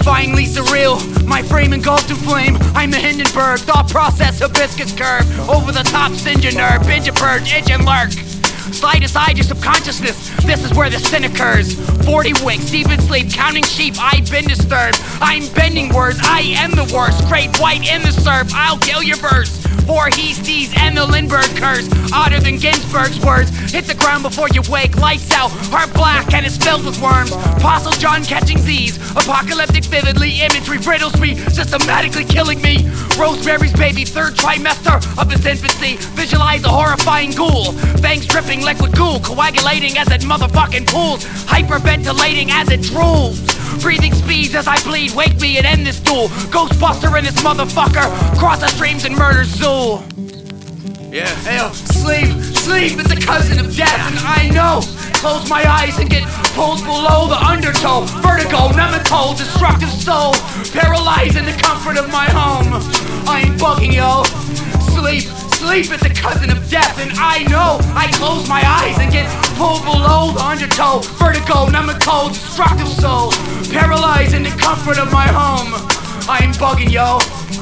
Horrifyingly surreal, my frame engulfed in flame. I'm a Hindenburg, thought process hibiscus curve. Over the top, singe a nerve, binge a purge, itch and lurk. Slide aside your subconsciousness, this is where the sin occurs. 40 winks, deep in sleep, counting sheep, I've been disturbed. I'm bending words, I am the worst. Great white in the surf, I'll kill your verse. Voorhees, Stees, and the Lindbergh curse. Odder than Ginsberg's words. Hit the ground before you wake, lights out, heart black and it's filled with worms. Apostle John catching Z's, apocalyptic vividly, imagery riddles me, systematically killing me. Rosemary's baby, third trimester of his infancy. Visualize a horrifying ghoul, fangs dripping liquid goo, coagulating as it motherfucking pools, hyperventilating as it drools. Breathing speeds as I bleed, wake me and end this duel. Ghostbuster in this motherfucker, cross the streams and murder Zool. Yeah, hell, sleep, it's a cousin of death, and I know. Close my eyes and get pulled below the undertow. Vertigo, numb and cold, destructive soul, paralyzed in the comfort of my home. I ain't bugging, yo. Sleep, it's a cousin of death, and I know. I close my eyes and get pulled below the undertow. Vertigo, numb and cold, destructive soul, paralyzed in the comfort of my home. I ain't bugging, yo.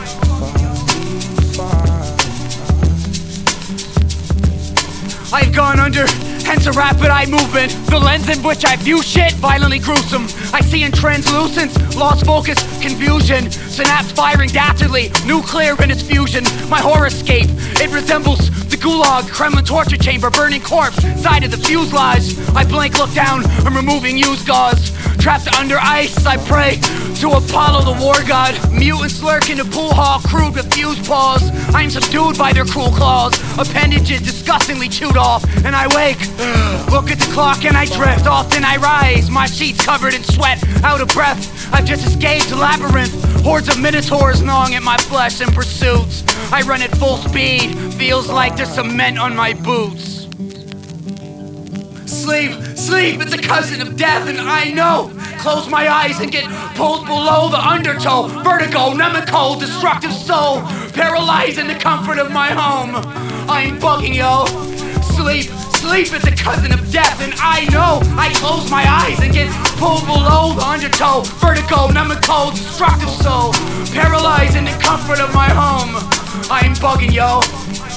I've gone under, hence a rapid eye movement. The lens in which I view shit, violently gruesome. I see in translucence, lost focus, confusion. Synapse firing dastardly, nuclear in its fusion. My horrorscape, it resembles the gulag, Kremlin torture chamber, burning corpse, side of the fuselage. I blink, look down, I'm removing used gauze. Trapped under ice, I pray to Apollo the war god. Mutants lurk in the pool hall, crude with fused paws. I'm subdued by their cruel claws, appendages disgustingly chewed off. And I wake, look at the clock and I drift. Often I rise, my sheets covered in sweat, out of breath. I've just escaped a labyrinth, hordes of minotaurs gnawing at my flesh in pursuit. I run at full speed, feels like there's cement on my boots. Sleep, it's a cousin of death, and I know. Close my eyes and get pulled below the undertow. Vertigo, numb and cold, destructive soul, paralyzed in the comfort of my home. I ain't bugging, yo. Sleep, it's a cousin of death, and I know. I close my eyes and get pulled below the undertow. Vertigo, numb and cold, destructive soul, paralyzed in the comfort of my home. I ain't bugging, yo.